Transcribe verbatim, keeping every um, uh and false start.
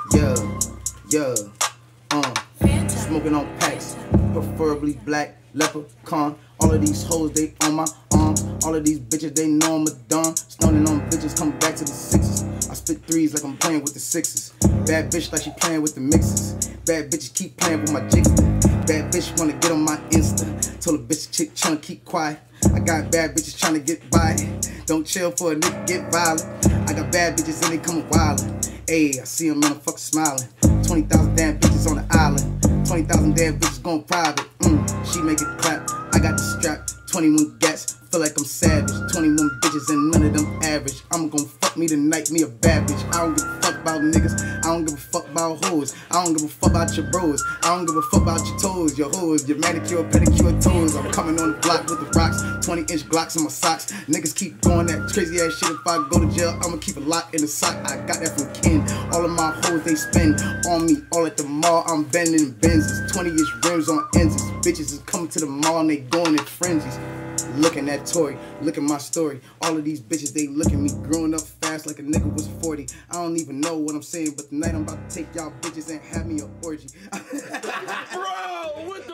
Yeah, yeah, uh, smoking on packs, preferably black, leprechaun. All of these hoes, they on my arms. All of these bitches, they know I'm a don. Stoning on bitches, come back to the sixes. I spit threes like I'm playing with the sixes. Bad bitch like she playing with the mixes. Bad bitches keep playing with my jigs. Bad bitch wanna get on my Insta. Told a bitch chick tryna keep quiet. I got bad bitches tryna get by. Don't chill for a nigga get violent. I got bad bitches and they coming wildin'. Ayy, I see them and I'm fucking smiling. twenty thousand damn bitches on the island. twenty thousand damn bitches going private. Mm, she make it clap. I got the strap. twenty-one gats. Feel like I'm savage. twenty-one bitches and none of them average. I'm gonna fuck me tonight, me a bad bitch. I don't give a fuck about niggas. I don't give a fuck about hoes. I don't give a fuck about your bros. I don't give a fuck about your toes, your hoes, your manicure, pedicure toes. I'm coming on the block with the rocks. twenty inch Glocks in my socks. Niggas keep doing that crazy ass shit. If I go to jail, I'ma keep a lock in the sock. I got that from Ken. All of my hoes, they spend on me. All at the mall, I'm bending Benzes. twenty inch rims on ends. Bitches is coming to the mall and they going in frenzies. Looking at Tory, look at my story. All of these bitches, they look at me growing up fast like a nigga was forty. I don't even know what I'm saying, but tonight I'm about to take y'all bitches and have me a orgy. Bro, what the